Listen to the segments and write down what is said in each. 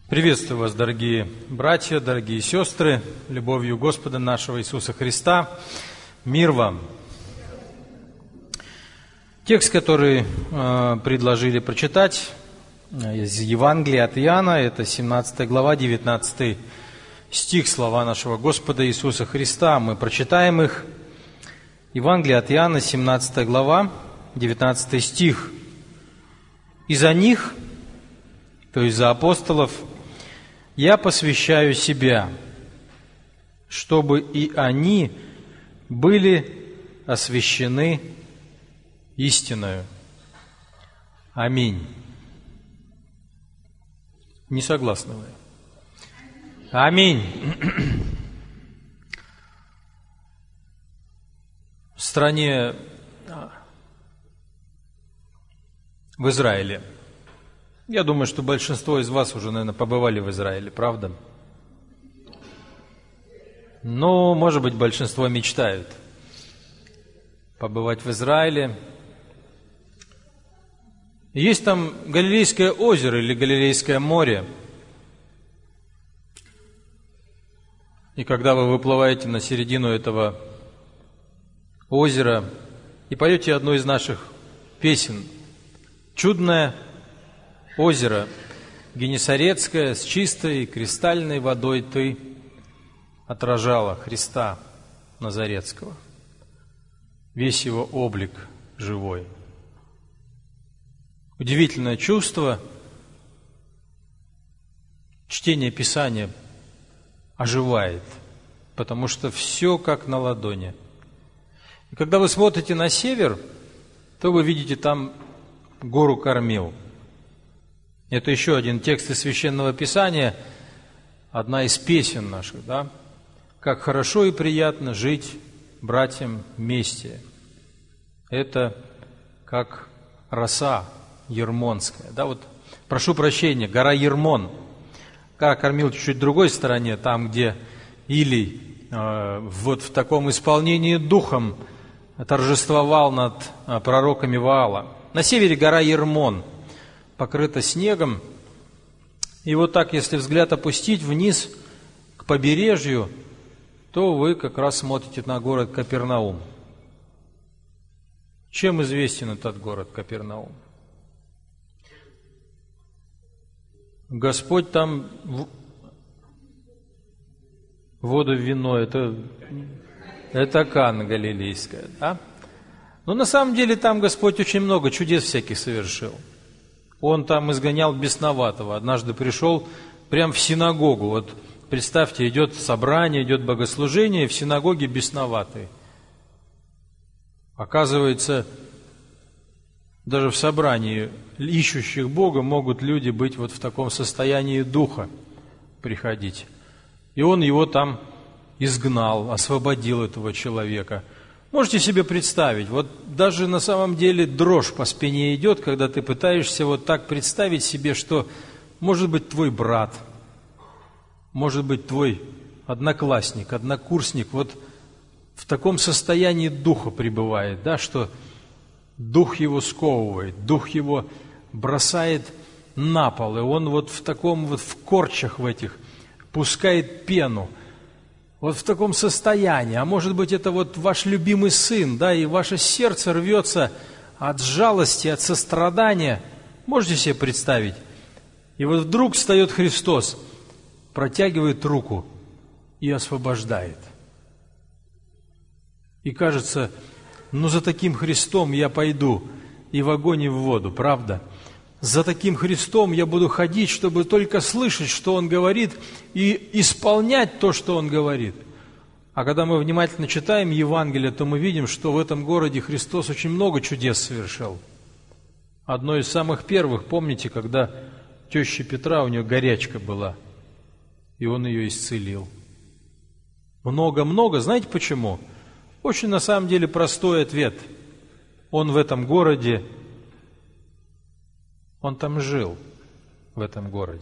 Приветствую вас, дорогие братья, дорогие сестры, любовью Господа нашего Иисуса Христа. Мир вам! Текст, который предложили прочитать из Евангелия от Иоанна, это 17 глава, 19 стих, слова нашего Господа Иисуса Христа. Мы прочитаем их. Евангелие от Иоанна, 17 глава, 19 стих. «И за них, то есть за апостолов, я посвящаю себя, чтобы и они были освящены истиною». Аминь. Не согласны вы? Аминь. В стране, в Израиле. Я думаю, что большинство из вас уже, наверное, побывали в Израиле, правда? Ну, может быть, большинство мечтают побывать в Израиле. Есть там Галилейское озеро или Галилейское море. И когда вы выплываете на середину этого озера и поете одну из наших песен «Чудное озеро Генесарецкое, с чистой кристальной водой ты отражала Христа Назарецкого, весь его облик живой». Удивительное чувство, чтение Писания оживает, потому что все как на ладони. И когда вы смотрите на север, то вы видите там гору Кармил. Это еще один текст из Священного Писания, одна из песен наших, да? Как хорошо и приятно жить братьям вместе. Это как роса Ермонская, да? Вот, прошу прощения, гора Ермон. Гора Кармил чуть-чуть в другой стороне, там, где Илий вот в таком исполнении духом торжествовал над пророками Ваала. На севере гора Ермон покрыта снегом. И вот так, если взгляд опустить вниз к побережью, то вы как раз смотрите на город Капернаум. Чем известен этот город Капернаум? Господь там воду в вино, это Кана Галилейская, да? Но на самом деле там Господь очень много чудес всяких совершил. Он там изгонял бесноватого. Однажды пришел прямо в синагогу. Вот представьте, идет собрание, идет богослужение, в синагоге бесноватый. Оказывается, даже в собрании ищущих Бога могут люди быть вот в таком состоянии духа приходить. И он его там изгнал, освободил этого человека. Можете себе представить, вот даже на самом деле дрожь по спине идет, когда ты пытаешься вот так представить себе, что может быть твой брат, может быть твой одноклассник, однокурсник вот в таком состоянии духа пребывает, да, что дух его сковывает, дух его бросает на пол, и он вот в таком вот в корчах в этих пускает пену. Вот в таком состоянии, а может быть, это вот ваш любимый сын, да, и ваше сердце рвется от жалости, от сострадания. Можете себе представить? И вот вдруг встает Христос, протягивает руку и освобождает. И кажется, ну за таким Христом я пойду и в огонь, и в воду, правда? За таким Христом я буду ходить, чтобы только слышать, что Он говорит, и исполнять то, что Он говорит. А когда мы внимательно читаем Евангелие, то мы видим, что в этом городе Христос очень много чудес совершил. Одно из самых первых, помните, когда теща Петра, у нее горячка была, и Он ее исцелил. Много-много. Знаете почему? Очень на самом деле простой ответ. Он в этом городе, он там жил, в этом городе.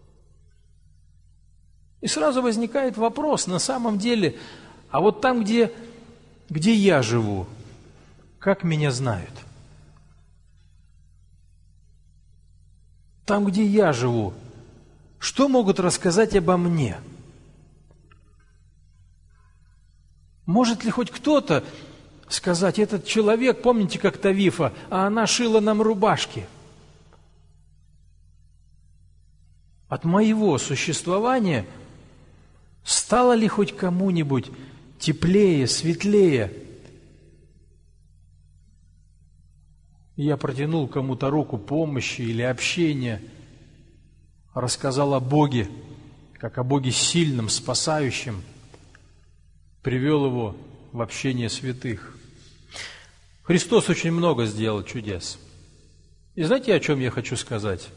И сразу возникает вопрос, на самом деле, а вот там, где я живу, как меня знают? Там, где я живу, Что могут рассказать обо мне? Может ли хоть кто-то сказать, этот человек, помните, как Тавифа, а она шила нам рубашки? От моего существования стало ли хоть кому-нибудь теплее, светлее? Я протянул кому-то руку помощи или общения, рассказал о Боге, как о Боге сильном, спасающем, привел его в общение святых. Христос очень много сделал чудес. И знаете, о чем я хочу сказать?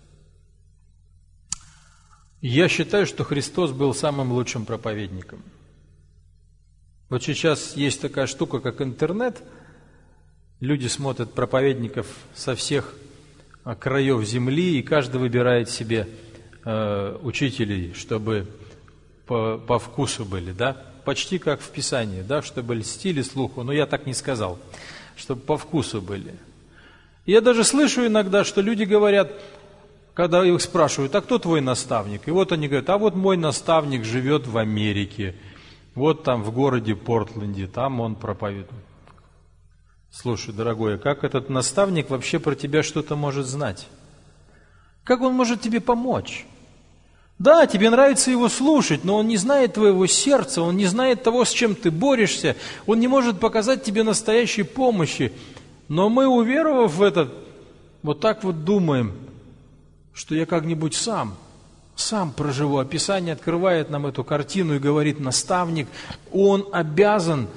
Я считаю, что Христос был самым лучшим проповедником. Вот сейчас есть такая штука, как интернет. Люди смотрят проповедников со всех краев земли, и каждый выбирает себе учителей, чтобы по вкусу были, да? Почти как в Писании, да, чтобы льстили слуху, но я так не сказал, чтобы по вкусу были. Я даже слышу иногда, что люди говорят, когда их спрашивают, а кто твой наставник? И вот они говорят, а вот мой наставник живет в Америке, вот там в городе Портленде, там он проповедует. Слушай, дорогой, как этот наставник вообще про тебя что-то может знать? Как он может тебе помочь? Да, тебе нравится его слушать, но он не знает твоего сердца, он не знает того, с чем ты борешься, он не может показать тебе настоящей помощи. Но мы, уверовав в это, вот так вот думаем, что я как-нибудь сам проживу. А Писание открывает нам эту картину и говорит, наставник, он обязан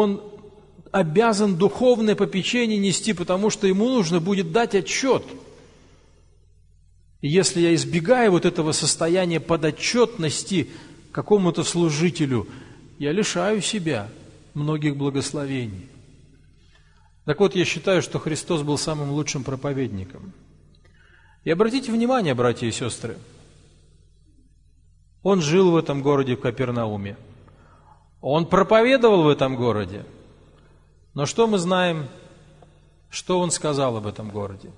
духовное попечение нести, потому что ему нужно будет дать отчет. И если я избегаю вот этого состояния подотчетности какому-то служителю, я лишаю себя многих благословений. Так вот, я считаю, что Христос был самым лучшим проповедником. И обратите внимание, братья и сестры, он жил в этом городе, в Капернауме. Он проповедовал в этом городе. Но что мы знаем, что он сказал об этом городе?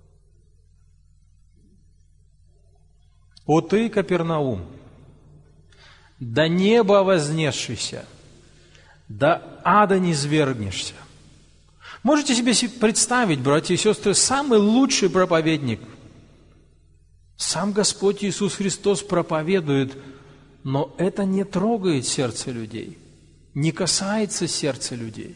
«О ты, Капернаум, до неба вознесшийся, до ада низвергнешься». Можете себе представить, братья и сестры, самый лучший проповедник. Сам Господь Иисус Христос проповедует, но это не трогает сердце людей, не касается сердца людей.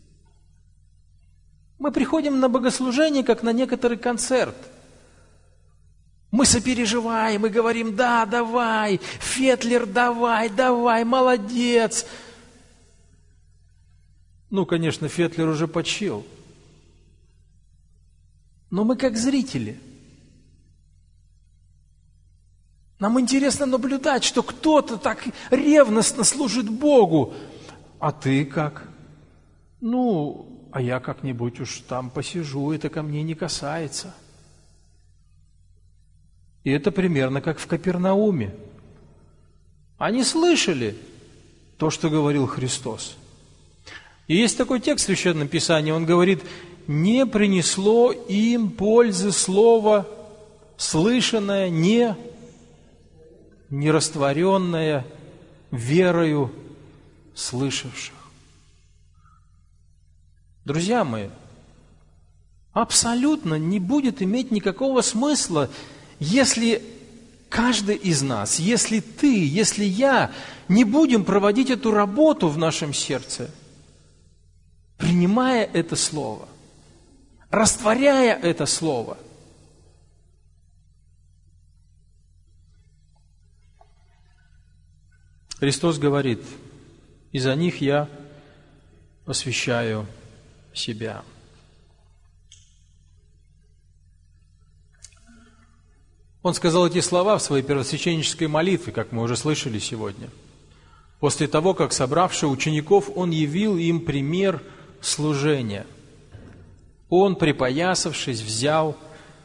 Мы приходим на богослужение, как на некоторый концерт. Мы сопереживаем и говорим, да, давай, Фетлер, давай, молодец. Ну, конечно, Фетлер уже почил. Но мы как зрители. Нам интересно наблюдать, что кто-то так ревностно служит Богу. А ты как? Ну, а я как-нибудь уж там посижу, это ко мне не касается. И это примерно как в Капернауме. Они слышали то, что говорил Христос. И есть такой текст в Священном Писании, он говорит, не принесло им пользы слово, слышанное, не растворенное верою слышавших. Друзья мои, абсолютно не будет иметь никакого смысла, если каждый из нас, если ты, если я не будем проводить эту работу в нашем сердце, принимая это слово, растворяя это слово. Христос говорит, и за них я посвящаю себя. Он сказал эти слова в своей первосвященнической молитве, как мы уже слышали сегодня. После того, как, собравши учеников, Он явил им пример служения. Он, припоясавшись, взял,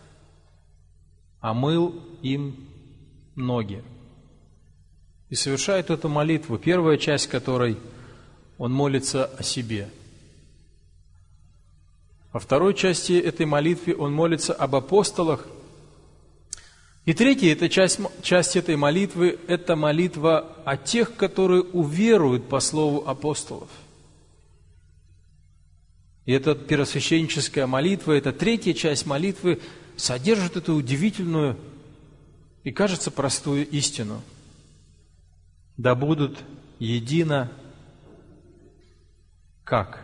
омыл им ноги. И совершает эту молитву, первая часть которой Он молится о себе. Во второй части этой молитвы Он молится об апостолах И третья это часть этой молитвы – это молитва о тех, которые уверуют по слову апостолов. И эта первосвященническая молитва, эта третья часть молитвы содержит эту удивительную и, кажется, простую истину. Да будут едино как?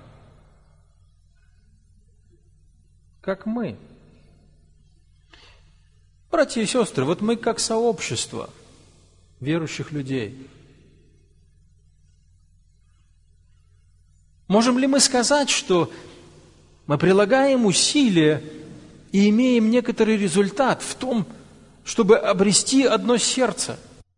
Как мы. Братья и сестры, вот мы как сообщество верующих людей. Можем ли мы сказать, что мы прилагаем усилия и имеем некоторый результат в том, чтобы обрести одно сердце?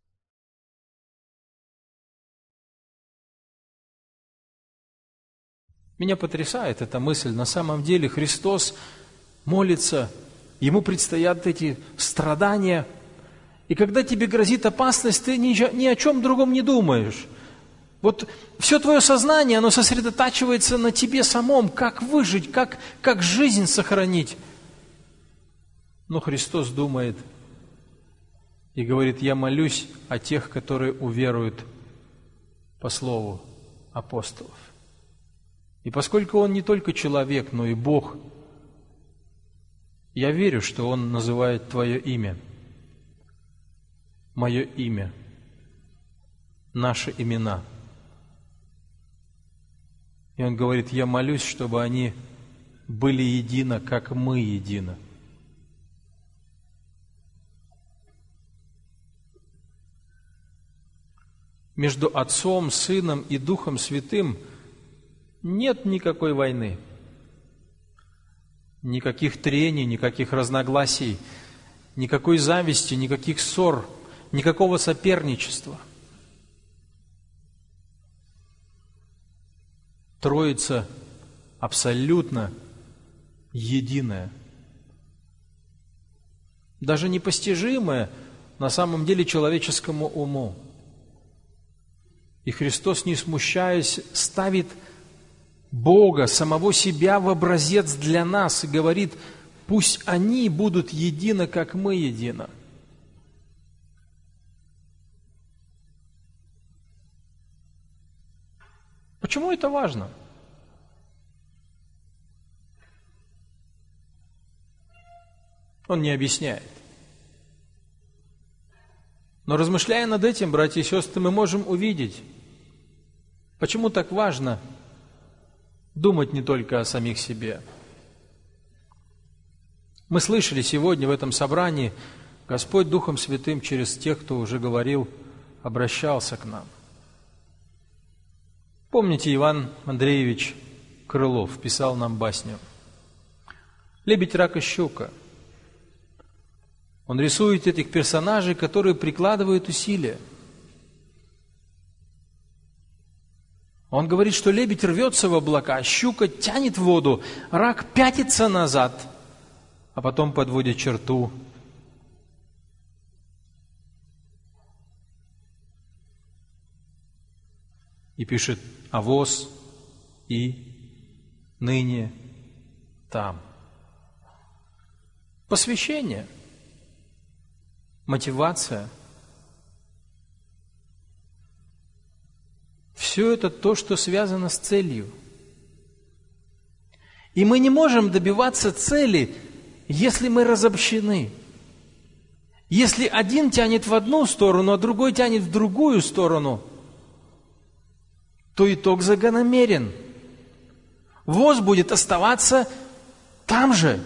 Меня потрясает эта мысль. На самом деле Христос молится, Ему предстоят эти страдания. И когда тебе грозит опасность, ты ни о чем другом не думаешь. Вот все твое сознание, оно сосредотачивается на тебе самом, как выжить, как жизнь сохранить. Но Христос думает и говорит: я молюсь о тех, которые уверуют по слову апостолов. И поскольку Он не только человек, но и Бог, я верю, что Он называет твое имя, мое имя, наши имена. И Он говорит: я молюсь, чтобы они были едино, как мы едино. Между Отцом, Сыном и Духом Святым нет никакой войны, никаких трений, никаких разногласий, никакой зависти, никаких ссор, никакого соперничества. Троица абсолютно единая, даже непостижимая на самом деле человеческому уму. И Христос, не смущаясь, ставит Бога, самого себя в образец для нас и говорит: пусть они будут едины, как мы едины. Почему это важно? Он не объясняет. Но размышляя над этим, братья и сестры, мы можем увидеть, почему так важно думать не только о самих себе. Мы слышали сегодня в этом собрании, Господь Духом Святым через тех, кто уже говорил, обращался к нам. Помните, Иван Андреевич Крылов писал нам басню «Лебедь, рак и щука». Он рисует этих персонажей, которые прикладывают усилия. Он говорит, что лебедь рвется в облака, щука тянет в воду, рак пятится назад, а потом подводит черту. И пишет: а воз и ныне там. Посвящение, мотивация. Все это то, что связано с целью. И мы не можем добиваться цели, если мы разобщены. Если один тянет в одну сторону, а другой тянет в другую сторону, то итог закономерен. Воз будет оставаться там же.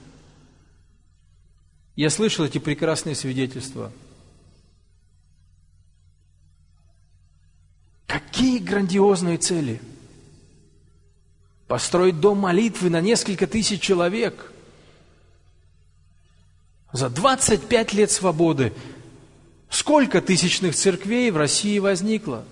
Я слышал эти прекрасные свидетельства. Какие грандиозные цели! Построить дом молитвы на несколько тысяч человек. За 25 лет свободы сколько тысячных церквей в России возникло?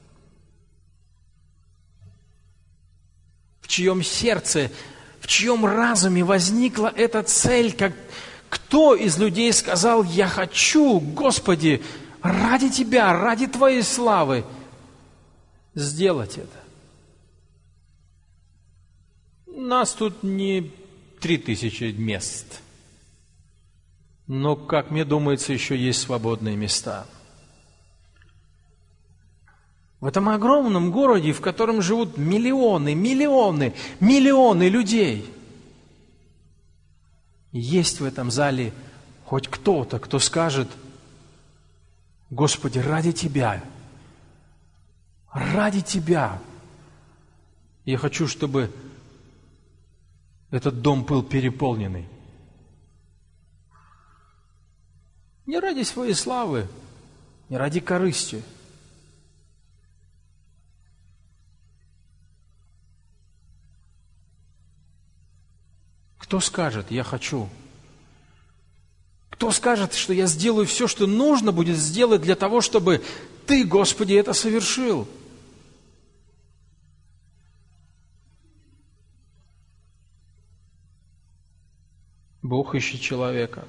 В чьем сердце, в чьем разуме возникла эта цель? Кто из людей сказал: я хочу, Господи, ради Тебя, ради Твоей славы сделать это? У нас тут не 3000 мест. Но, как мне думается, еще есть свободные места. В этом огромном городе, в котором живут миллионы людей, есть в этом зале хоть кто-то, кто скажет: Господи, ради Тебя, я хочу, чтобы этот дом был переполненный. Не ради своей славы, не ради корысти. Кто скажет: я хочу? Кто скажет, что я сделаю все, что нужно будет сделать для того, чтобы Ты, Господи, это совершил? Бог ищет человека.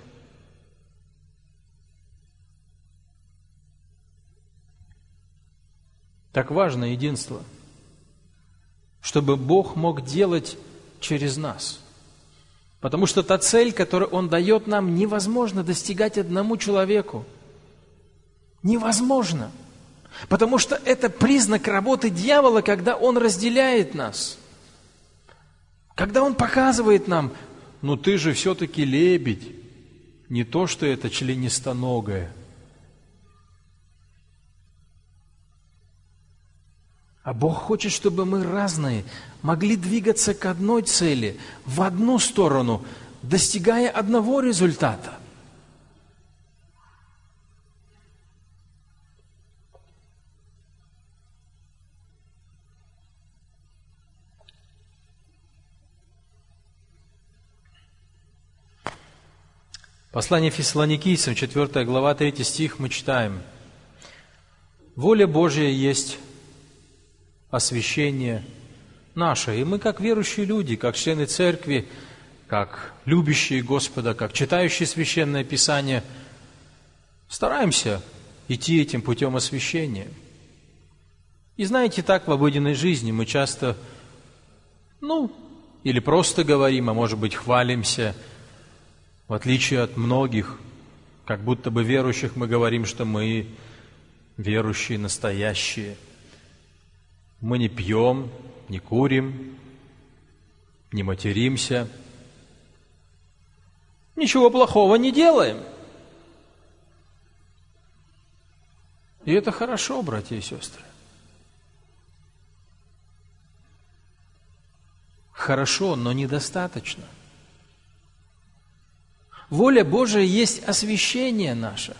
Так важно единство, чтобы Бог мог делать через нас. Потому что та цель, которую Он дает нам, невозможно достигать одному человеку. Невозможно. Потому что это признак работы дьявола, когда он разделяет нас. Когда он показывает нам: ну ты же все-таки лебедь, не то, что это членистоногое. А Бог хочет, чтобы мы разные могли двигаться к одной цели, в одну сторону, достигая одного результата. Послание Фессалоникийцам, 4 глава, 3 стих, мы читаем: «Воля Божья есть освящение наше». И мы, как верующие люди, как члены церкви, как любящие Господа, как читающие Священное Писание, стараемся идти этим путем освящения. И знаете, так в обыденной жизни мы часто, или просто говорим, а может быть хвалимся. В отличие от многих, как будто бы верующих, мы говорим, что мы верующие, настоящие. Мы не пьем, не курим, не материмся. Ничего плохого не делаем. И это хорошо, братья и сестры. Хорошо, но недостаточно. Воля Божия есть освящение наше.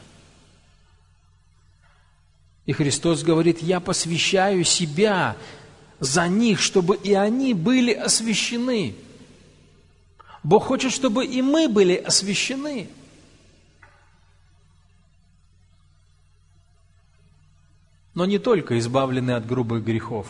И Христос говорит: я посвящаю себя за них, чтобы и они были освящены. Бог хочет, чтобы и мы были освящены. Но не только избавлены от грубых грехов,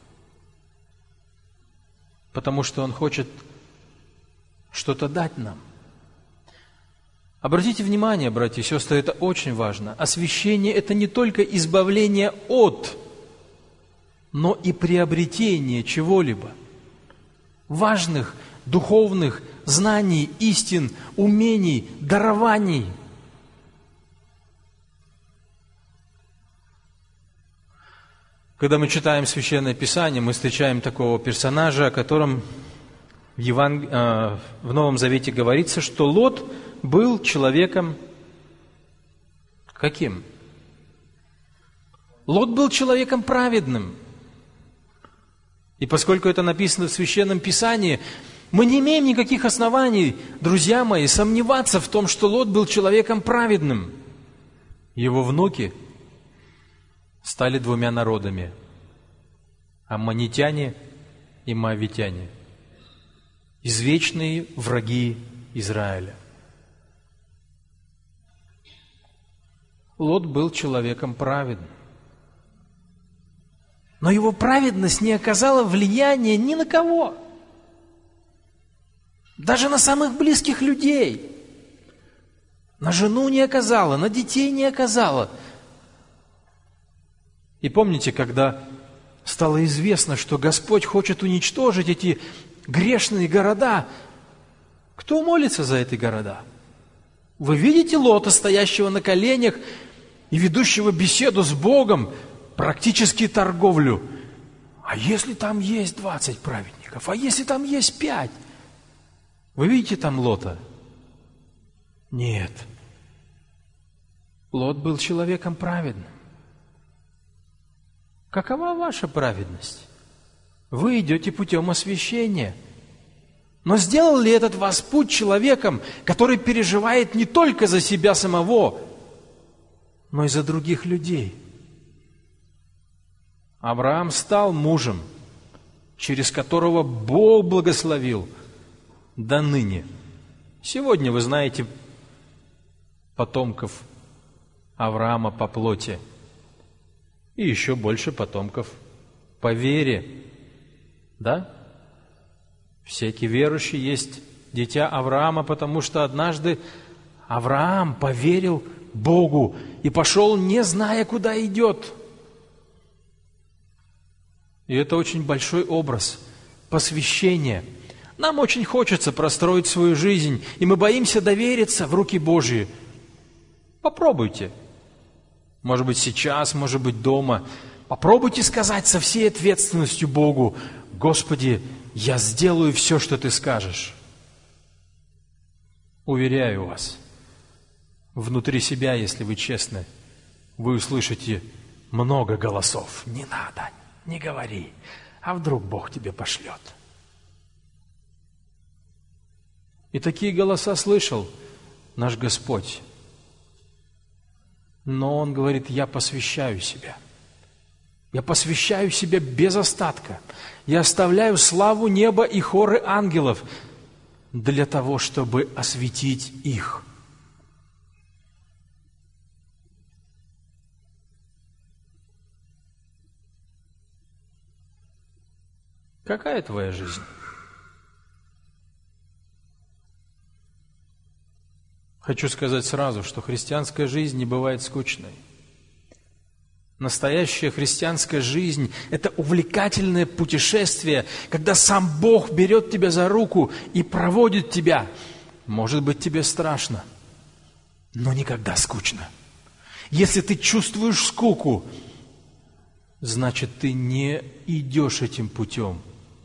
потому что Он хочет что-то дать нам. Обратите внимание, братья и сестры, это очень важно. Освящение – это не только избавление от, но и приобретение чего-либо. Важных духовных знаний, истин, умений, дарований. Когда мы читаем Священное Писание, мы встречаем такого персонажа, о котором в Новом Завете говорится, что Лот был человеком каким? Лот был человеком праведным. И поскольку это написано в Священном Писании, мы не имеем никаких оснований, друзья мои, сомневаться в том, что Лот был человеком праведным. Его внуки стали двумя народами – аммонитяне и моавитяне, извечные враги Израиля. Лот был человеком праведным. Но его праведность не оказала влияния ни на кого. Даже на самых близких людей. На жену не оказала, на детей не оказала. И помните, когда стало известно, что Господь хочет уничтожить эти грешные города, кто молится за эти города? Вы видите Лота, стоящего на коленях и ведущего беседу с Богом, практически торговлю. А если там есть 20 праведников? А если там есть 5? Вы видите там Лота? Нет. Лот был человеком праведным. Какова ваша праведность? Вы идете путем освящения. Но сделал ли этот вас путь человеком, который переживает не только за себя самого, но и за других людей? Авраам стал мужем, через которого Бог благословил до ныне. Сегодня вы знаете потомков Авраама по плоти и еще больше потомков по вере. Да? Всякий верующий есть дитя Авраама, потому что однажды Авраам поверил Богу и пошел, не зная, куда идет. И это очень большой образ посвящения. Нам очень хочется простроить свою жизнь, и мы боимся довериться в руки Божьи. Попробуйте. Может быть, сейчас, может быть, дома. Попробуйте сказать со всей ответственностью Богу: «Господи, я сделаю все, что Ты скажешь». Уверяю вас, внутри себя, если вы честны, вы услышите много голосов. Не надо, не говори, а вдруг Бог тебе пошлет. И такие голоса слышал наш Господь. Но Он говорит: я посвящаю себя. Я посвящаю себя без остатка. Я оставляю славу неба и хоры ангелов для того, чтобы осветить их. Какая твоя жизнь? Хочу сказать сразу, что христианская жизнь не бывает скучной. Настоящая христианская жизнь – это увлекательное путешествие, когда сам Бог берет тебя за руку и проводит тебя. Может быть, тебе страшно, но никогда скучно. Если ты чувствуешь скуку, значит, ты не идешь этим путем.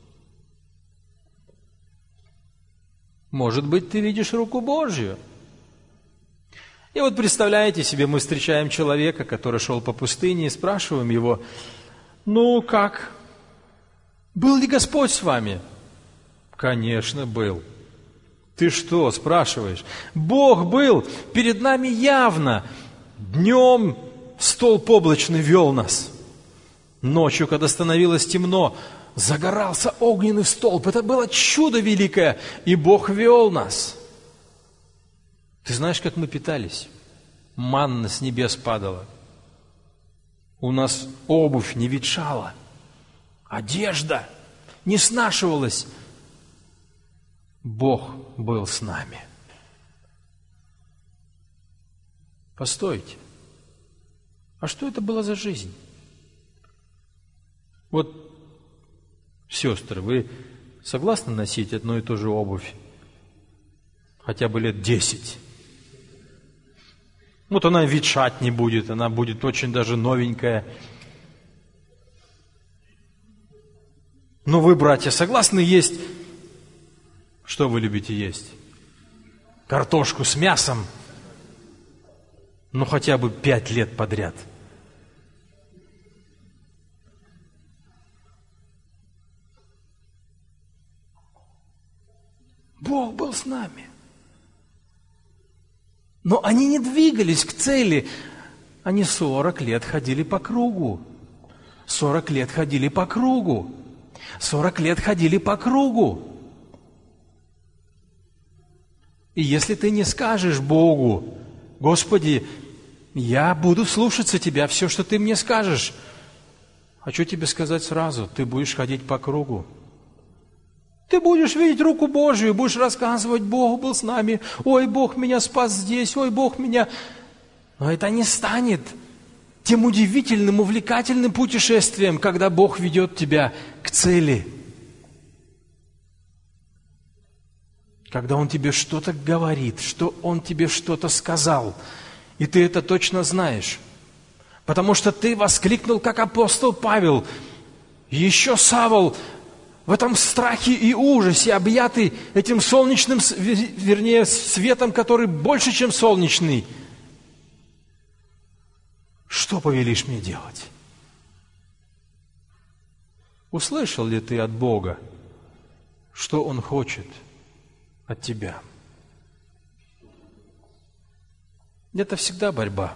Может быть, ты видишь руку Божью. И вот представляете себе, мы встречаем человека, который шел по пустыне, и спрашиваем его: ну как? Был ли Господь с вами? Конечно, был. Ты что, спрашиваешь? Бог был перед нами явно. Днем столб облачный вел нас. Ночью, когда становилось темно, загорался огненный столб. Это было чудо великое, и Бог вел нас. Ты знаешь, как мы питались? Манна с небес падала. У нас обувь не ветшала. Одежда не снашивалась. Бог был с нами. Постойте. А что это была за жизнь? Вот, сестры, вы согласны носить одну и ту же обувь? Хотя бы лет 10. Вот она ветшать не будет, она будет очень даже новенькая. Но вы, братья, согласны есть? Что вы любите есть? Картошку с мясом? Ну, хотя бы 5 лет подряд. Бог был с нами. Но они не двигались к цели. Они 40 лет ходили по кругу. 40 лет ходили по кругу. 40 лет ходили по кругу. И если ты не скажешь Богу: Господи, я буду слушаться Тебя, все, что Ты мне скажешь, хочу тебе сказать сразу: ты будешь ходить по кругу. Ты будешь видеть руку Божию, будешь рассказывать: Бог был с нами, ой, Бог меня спас здесь, ой, Бог меня... Но это не станет тем удивительным, увлекательным путешествием, когда Бог ведет тебя к цели. когда Он тебе что-то говорит, что Он тебе что-то сказал, и ты это точно знаешь, потому что ты воскликнул, как апостол Павел, еще Савл в этом страхе и ужасе, объятый этим солнечным, вернее, светом, который больше, чем солнечный. Что повелишь мне делать? Услышал ли ты от Бога, что Он хочет от тебя? Это всегда борьба.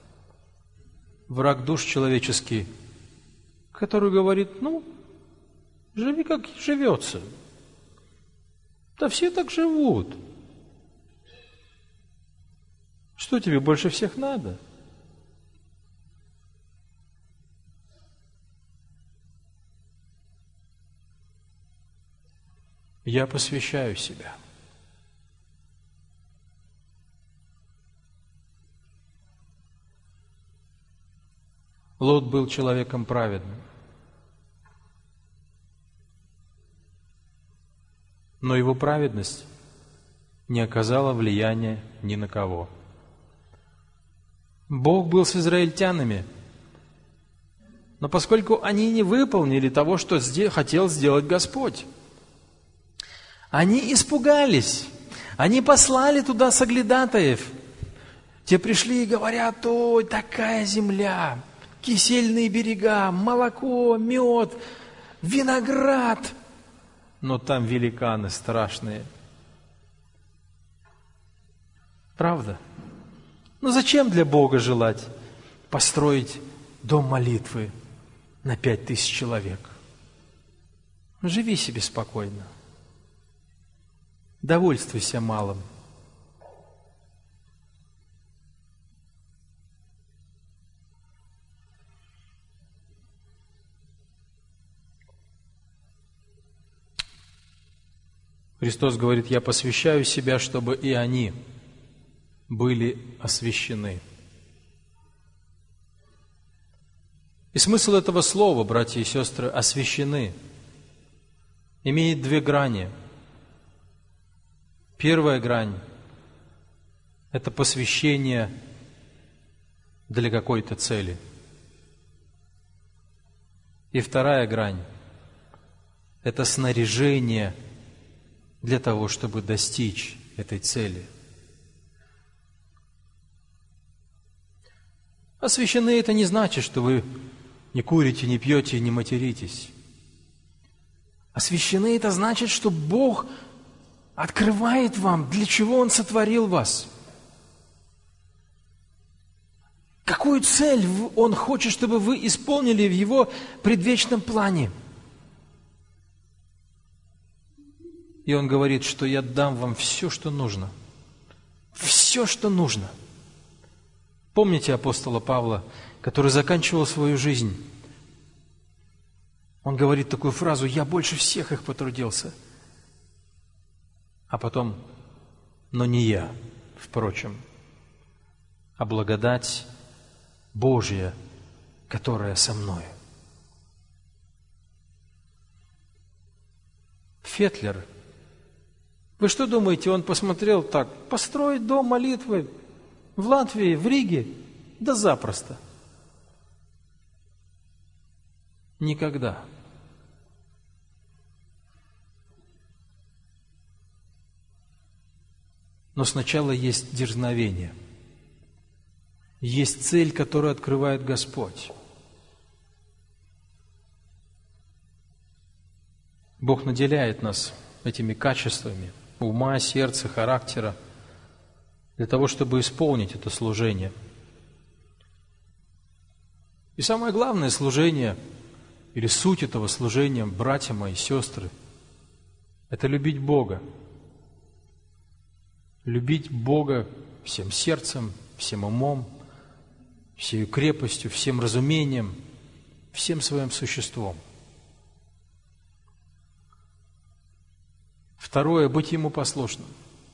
Враг душ человеческий, который говорит, живи, как живется. Да все так живут. Что тебе больше всех надо? Я посвящаю себя. Лот был человеком праведным. Но его праведность не оказала влияния ни на кого. Бог был с израильтянами, но поскольку они не выполнили того, что хотел сделать Господь, они испугались, они послали туда соглядатаев. Те пришли и говорят: ой, такая земля, кисельные берега, молоко, мед, виноград. Но там великаны страшные. Правда? Но зачем для Бога желать построить дом молитвы на 5000 человек? Живи себе спокойно. Довольствуйся малым. Христос говорит: я посвящаю себя, чтобы и они были освящены. И смысл этого слова, братья и сестры, освящены, имеет две грани. Первая грань – это посвящение для какой-то цели. И вторая грань – это снаряжение для того, чтобы достичь этой цели. Освящены – это не значит, что вы не курите, не пьете, не материтесь. Освящены – это значит, что Бог открывает вам, для чего Он сотворил вас. Какую цель Он хочет, чтобы вы исполнили в Его предвечном плане. И Он говорит, что я дам вам все, что нужно. Все, что нужно. Помните апостола Павла, который заканчивал свою жизнь? Он говорит такую фразу: «Я больше всех их потрудился». А потом: «Но не я, впрочем, а благодать Божья, которая со мною». Фетлер, вы что думаете, он посмотрел так: построить дом молитвы в Латвии, в Риге? Да запросто. Никогда. Но сначала есть дерзновение. Есть цель, которую открывает Господь. Бог наделяет нас этими качествами ума, сердца, характера для того, чтобы исполнить это служение. И самое главное служение, или суть этого служения, братья мои, сестры, это любить Бога. Любить Бога всем сердцем, всем умом, всей крепостью, всем разумением, всем своим существом. Второе – быть Ему послушным.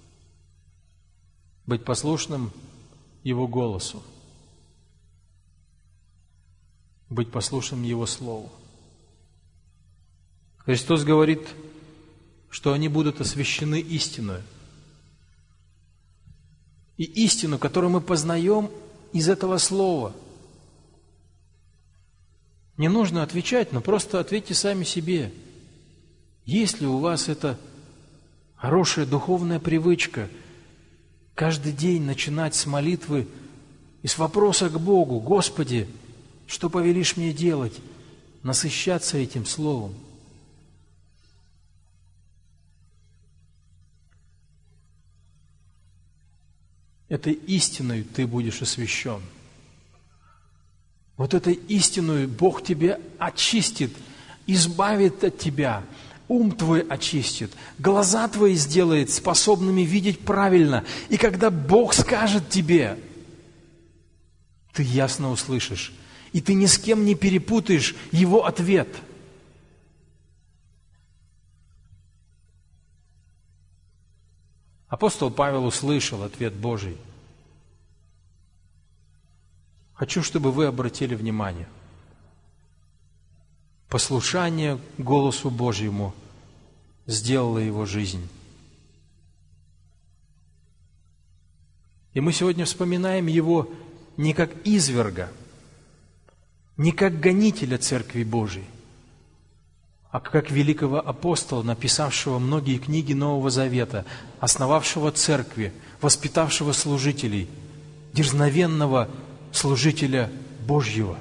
Быть послушным Его голосу. Быть послушным Его Слову. Христос говорит: что они будут освящены истиною. И истину, которую мы познаем из этого слова. Не нужно отвечать, но просто ответьте сами себе. Есть ли у вас эта хорошая духовная привычка каждый день начинать с молитвы и с вопроса к Богу: «Господи, что повелишь мне делать?» Насыщаться этим словом. Этой истиной ты будешь освящен. Вот этой истиной Бог тебя очистит, избавит от тебя, ум твой очистит, глаза твои сделает способными видеть правильно. И когда Бог скажет тебе, ты ясно услышишь, и ты ни с кем не перепутаешь Его ответ. Апостол Павел услышал ответ Божий. Хочу, чтобы вы обратили внимание. Послушание голосу Божьему сделало его жизнь. И мы сегодня вспоминаем его не как изверга, не как гонителя Церкви Божией, а как великого апостола, написавшего многие книги Нового Завета, основавшего церкви, воспитавшего служителей, дерзновенного служителя Божьего.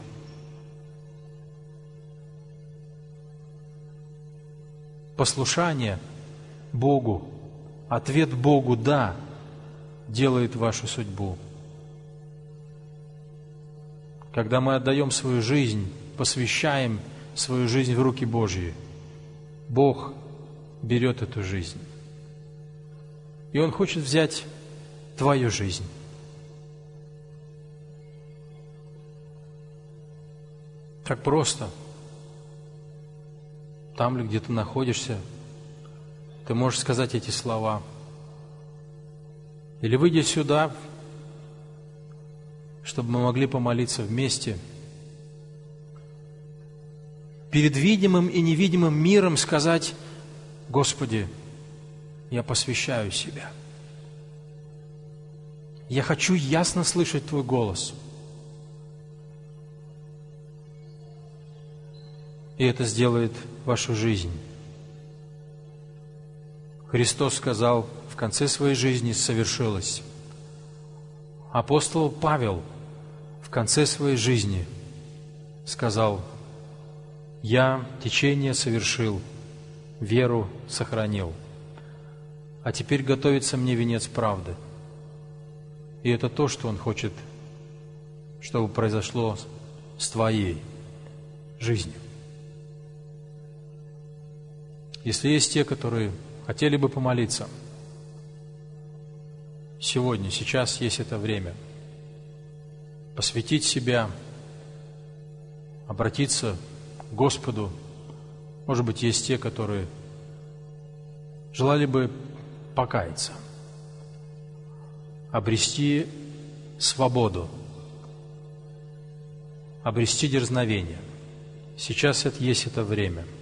Послушание Богу, ответ Богу «да» делает вашу судьбу. Когда мы отдаем свою жизнь, посвящаем свою жизнь в руки Божьи, Бог берет эту жизнь. И Он хочет взять твою жизнь. Так просто. Там ли, где ты находишься, ты можешь сказать эти слова. Или выйдя сюда, чтобы мы могли помолиться вместе, перед видимым и невидимым миром сказать: «Господи, я посвящаю себя. Я хочу ясно слышать Твой голос». И это сделает вашу жизнь. Христос сказал в конце своей жизни: «Совершилось». Апостол Павел в конце своей жизни сказал: «Я течение совершил, веру сохранил, а теперь готовится мне венец правды». И это то, что Он хочет, чтобы произошло с твоей жизнью. Если есть те, которые хотели бы помолиться, сегодня, сейчас есть это время посвятить себя, обратиться к Господу. Может быть, есть те, которые желали бы покаяться, обрести свободу, обрести дерзновение. Сейчас есть это время.